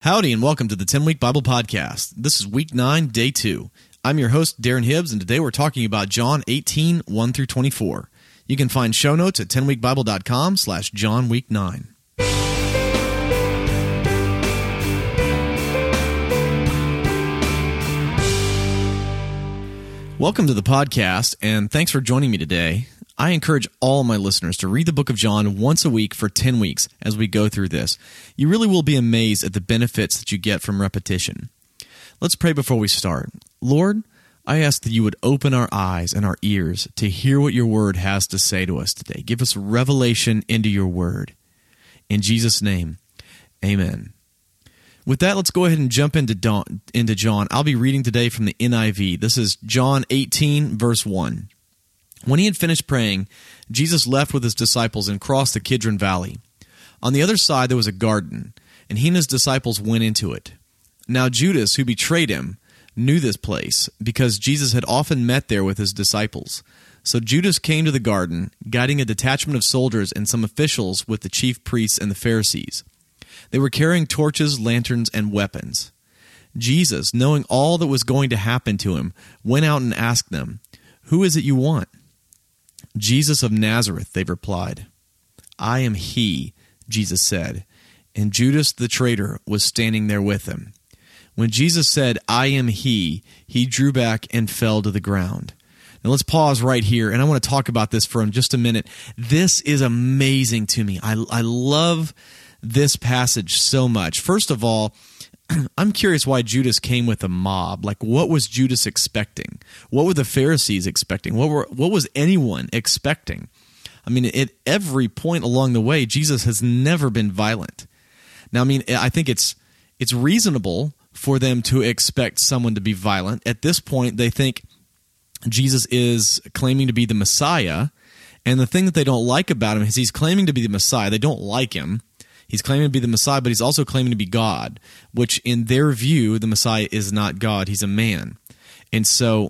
Howdy and welcome to the 10-Week Bible Podcast. This is Week 9, Day 2. I'm your host, Darren Hibbs, and today we're talking about John 18, 1-24. You can find show notes at 10weekbible.com/JohnWeek9. Welcome to the podcast, and thanks for joining me today. I encourage all my listeners to read the book of John once a week for 10 weeks as we go through this. You really will be amazed at the benefits that you get from repetition. Let's pray before we start. Lord, I ask that you would open our eyes and our ears to hear what your word has to say to us today. Give us revelation into your word. In Jesus' name, amen. With that, let's go ahead and jump into John. I'll be reading today from the NIV. This is John 18, verse 1. When he had finished praying, Jesus left with his disciples and crossed the Kidron Valley. On the other side there was a garden, and he and his disciples went into it. Now Judas, who betrayed him, knew this place, because Jesus had often met there with his disciples. So Judas came to the garden, guiding a detachment of soldiers and some officials with the chief priests and the Pharisees. They were carrying torches, lanterns, and weapons. Jesus, knowing all that was going to happen to him, went out and asked them, "Who is it you want?" "Jesus of Nazareth," they replied. "I am he," Jesus said, and Judas the traitor was standing there with him. When Jesus said, "I am he," he drew back and fell to the ground. Now let's pause right here, and I want to talk about this for just a minute. This is amazing to me. I love this passage so much. First of all, I'm curious why Judas came with a mob. Like, what was Judas expecting? What were the Pharisees expecting? What was anyone expecting? I mean, at every point along the way, Jesus has never been violent. Now, I mean, I think it's reasonable for them to expect someone to be violent. At this point, they think Jesus is claiming to be the Messiah, and the thing that they don't like about him is he's claiming to be the Messiah. They don't like him. He's claiming to be the Messiah, but he's also claiming to be God, which in their view, the Messiah is not God. He's a man. And so,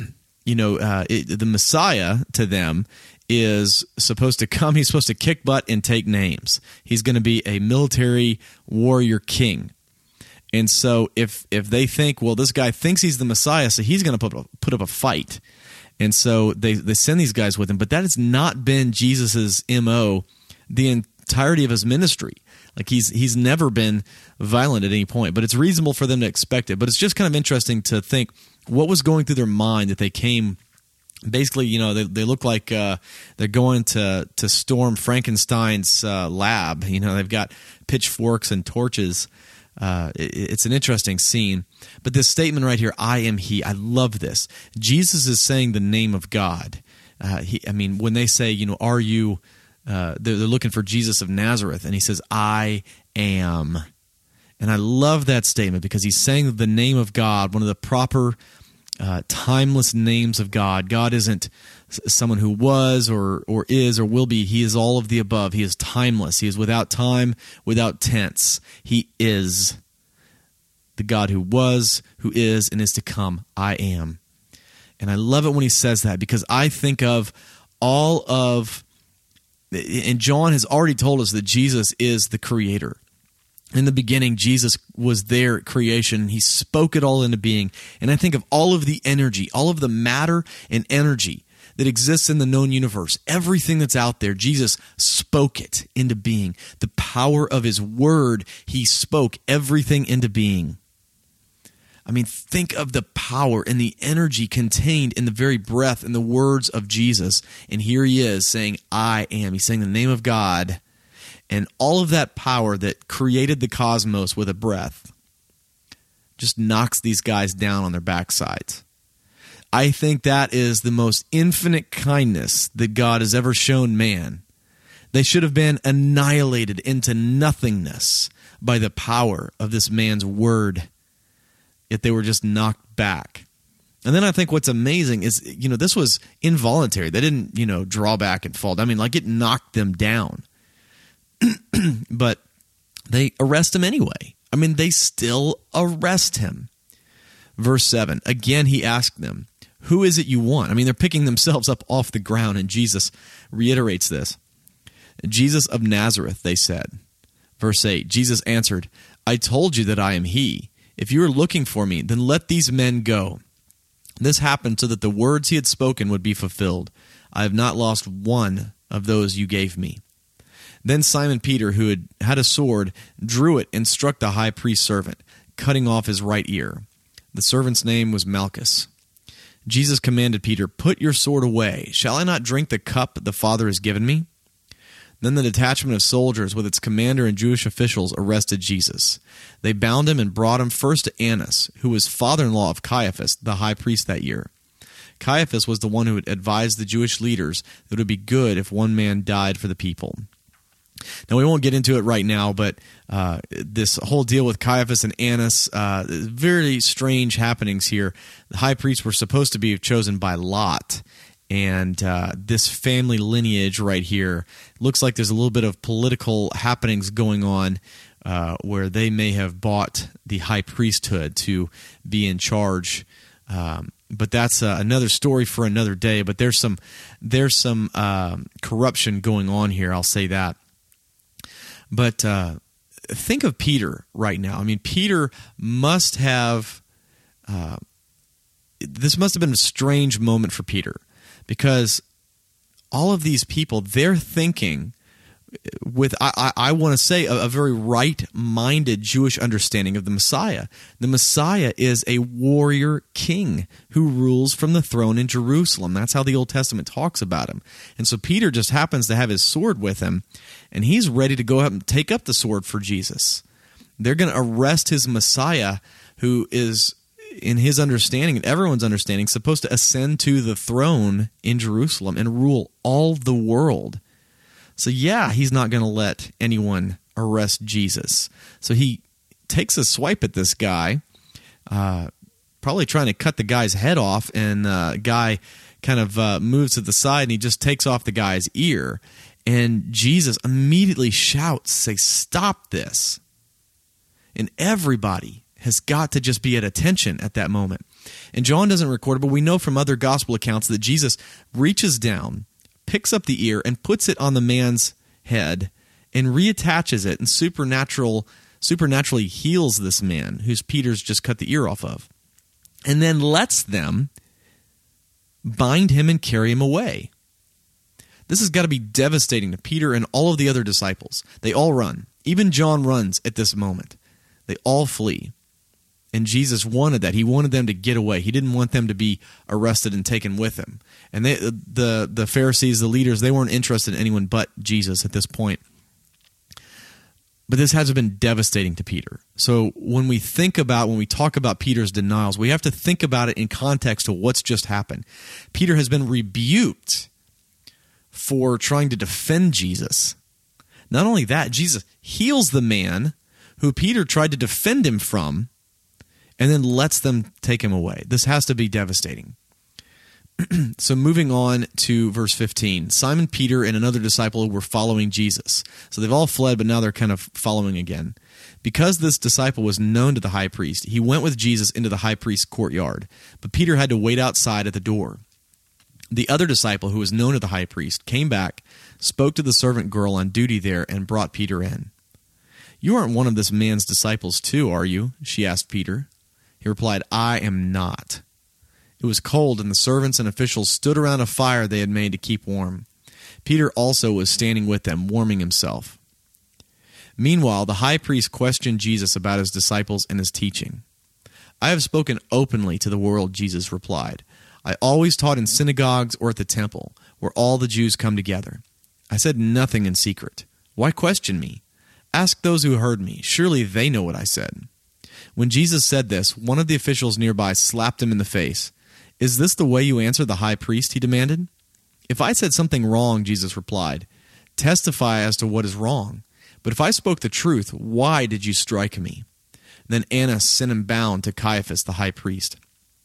the Messiah to them is supposed to come. He's supposed to kick butt and take names. He's going to be a military warrior king. And so if they think, well, this guy thinks he's the Messiah, so he's going to put up a fight. And so they send these guys with him. But that has not been Jesus's MO the entirety of his ministry. Like he's never been violent at any point, but it's reasonable for them to expect it. But it's just kind of interesting to think what was going through their mind that they came. Basically, they look like they're going to storm Frankenstein's lab. They've got pitchforks and torches. It's an interesting scene. But this statement right here, "I am he," I love this. Jesus is saying the name of God. When they say, "Are you?" They're looking for Jesus of Nazareth, and he says, "I am." And I love that statement because he's saying the name of God, one of the proper, timeless names of God. God isn't someone who was or is or will be. He is all of the above. He is timeless. He is without time, without tense. He is the God who was, who is, and is to come. I am. And I love it when he says that because I think of all of... And John has already told us that Jesus is the creator. In the beginning, Jesus was there at creation. He spoke it all into being. And I think of all of the energy, all of the matter and energy that exists in the known universe. Everything that's out there, Jesus spoke it into being. The power of his word, he spoke everything into being. I mean, think of the power and the energy contained in the very breath and the words of Jesus. And here he is saying, "I am." He's saying the name of God. And all of that power that created the cosmos with a breath just knocks these guys down on their backsides. I think that is the most infinite kindness that God has ever shown man. They should have been annihilated into nothingness by the power of this man's word. Yet they were just knocked back. And then I think what's amazing is, this was involuntary. They didn't, draw back and fall. I mean, like it knocked them down. But they arrest him anyway. I mean, they still arrest him. Verse 7, again he asked them, "Who is it you want?" I mean, they're picking themselves up off the ground, and Jesus reiterates this. "Jesus of Nazareth," they said. Verse 8, Jesus answered, I told you that I am he. If you are looking for me, then let these men go." This happened so that the words he had spoken would be fulfilled. "I have not lost one of those you gave me." Then Simon Peter, who had a sword, drew it and struck the high priest's servant, cutting off his right ear. The servant's name was Malchus. Jesus commanded Peter, "Put your sword away. Shall I not drink the cup the Father has given me?" Then the detachment of soldiers with its commander and Jewish officials arrested Jesus. They bound him and brought him first to Annas, who was father-in-law of Caiaphas, the high priest that year. Caiaphas was the one who had advised the Jewish leaders that it would be good if one man died for the people. Now, we won't get into it right now, but this whole deal with Caiaphas and Annas, very strange happenings here. The high priests were supposed to be chosen by lot, and this family lineage right here looks like there's a little bit of political happenings going on where they may have bought the high priesthood to be in charge. But that's another story for another day. But there's some corruption going on here, I'll say that. But think of Peter right now. I mean, Peter must have, this must have been a strange moment for Peter, because all of these people, they're thinking with, I want to say, a very right-minded Jewish understanding of the Messiah. The Messiah is a warrior king who rules from the throne in Jerusalem. That's how the Old Testament talks about him. And so Peter just happens to have his sword with him, and he's ready to go up and take up the sword for Jesus. They're going to arrest his Messiah, who is, in his understanding and everyone's understanding, supposed to ascend to the throne in Jerusalem and rule all the world. So yeah, he's not going to let anyone arrest Jesus. So he takes a swipe at this guy, probably trying to cut the guy's head off, and the guy kind of moves to the side, and he just takes off the guy's ear. And Jesus immediately shouts, say, "Stop this." And everybody has got to just be at attention at that moment. And John doesn't record it, but we know from other gospel accounts that Jesus reaches down, picks up the ear, and puts it on the man's head and reattaches it, and supernaturally heals this man who's Peter's just cut the ear off of, and then lets them bind him and carry him away. This has got to be devastating to Peter and all of the other disciples. They all run. Even John runs at this moment. They all flee. And Jesus wanted that. He wanted them to get away. He didn't want them to be arrested and taken with him. And the Pharisees, the leaders, they weren't interested in anyone but Jesus at this point. But this has been devastating to Peter. So when we talk about Peter's denials, we have to think about it in context of what's just happened. Peter has been rebuked for trying to defend Jesus. Not only that, Jesus heals the man who Peter tried to defend him from, and then lets them take him away. This has to be devastating. So moving on to verse 15. Simon Peter and another disciple were following Jesus. So they've all fled, but now they're kind of following again. Because this disciple was known to the high priest, he went with Jesus into the high priest's courtyard. But Peter had to wait outside at the door. The other disciple, who was known to the high priest, came back, spoke to the servant girl on duty there, and brought Peter in. "You aren't one of this man's disciples too, are you?" she asked Peter. He replied, "I am not." It was cold, and the servants and officials stood around a fire they had made to keep warm. Peter also was standing with them, warming himself. Meanwhile, the high priest questioned Jesus about his disciples and his teaching. "I have spoken openly to the world," Jesus replied. "I always taught in synagogues or at the temple, where all the Jews come together. I said nothing in secret. Why question me? Ask those who heard me. Surely they know what I said." When Jesus said this, one of the officials nearby slapped him in the face. "Is this the way you answer the high priest?" he demanded. "If I said something wrong," Jesus replied, "testify as to what is wrong. But if I spoke the truth, why did you strike me?" Then Annas sent him bound to Caiaphas, the high priest.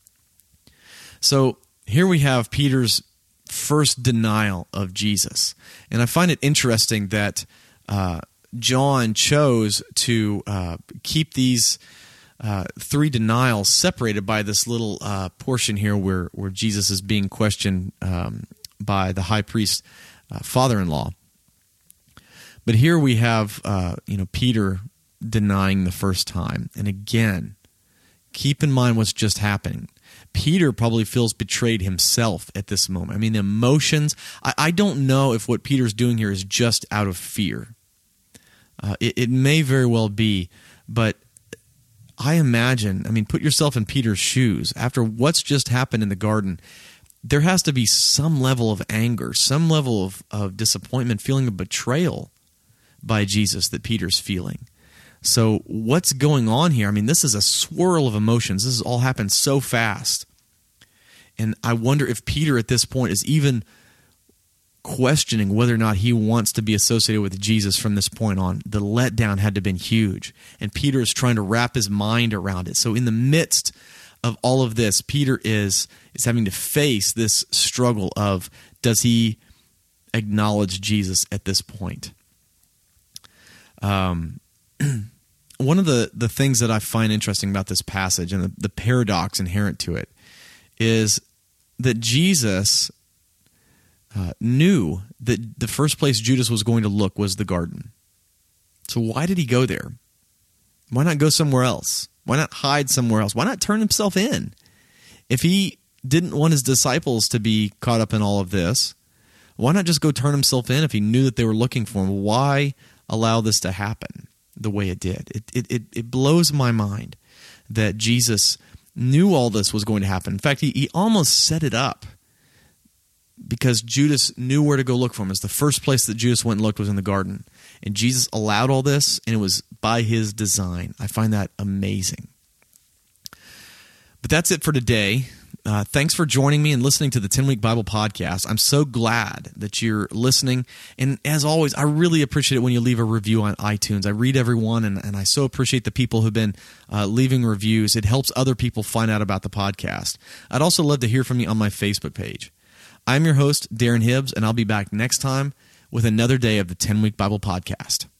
So here we have Peter's first denial of Jesus. And I find it interesting that John chose to keep these three denials separated by this little portion here where Jesus is being questioned by the high priest's father-in-law. But here we have Peter denying the first time. And again, keep in mind what's just happening. Peter probably feels betrayed himself at this moment. I mean, the emotions, I don't know if what Peter's doing here is just out of fear. It may very well be, but I imagine, put yourself in Peter's shoes. After what's just happened in the garden, there has to be some level of anger, some level of disappointment, feeling of betrayal by Jesus that Peter's feeling. So what's going on here? This is a swirl of emotions. This has all happened so fast. And I wonder if Peter at this point is even questioning whether or not he wants to be associated with Jesus from this point on. The letdown had to have been huge. And Peter is trying to wrap his mind around it. So in the midst of all of this, Peter is having to face this struggle of, does he acknowledge Jesus at this point? One of the things that I find interesting about this passage and the paradox inherent to it is that Jesus knew that the first place Judas was going to look was the garden. So why did he go there? Why not go somewhere else? Why not hide somewhere else? Why not turn himself in? If he didn't want his disciples to be caught up in all of this, why not just go turn himself in if he knew that they were looking for him? Why allow this to happen the way it did? It blows my mind that Jesus knew all this was going to happen. In fact, he almost set it up because Judas knew where to go look for him. It's the first place that Judas went and looked was in the garden. And Jesus allowed all this, and it was by his design. I find that amazing. But that's it for today. Thanks for joining me and listening to the 10-Week Bible Podcast. I'm so glad that you're listening. And as always, I really appreciate it when you leave a review on iTunes. I read everyone, and I so appreciate the people who've been leaving reviews. It helps other people find out about the podcast. I'd also love to hear from you on my Facebook page. I'm your host, Darren Hibbs, and I'll be back next time with another day of the 10-Week Bible Podcast.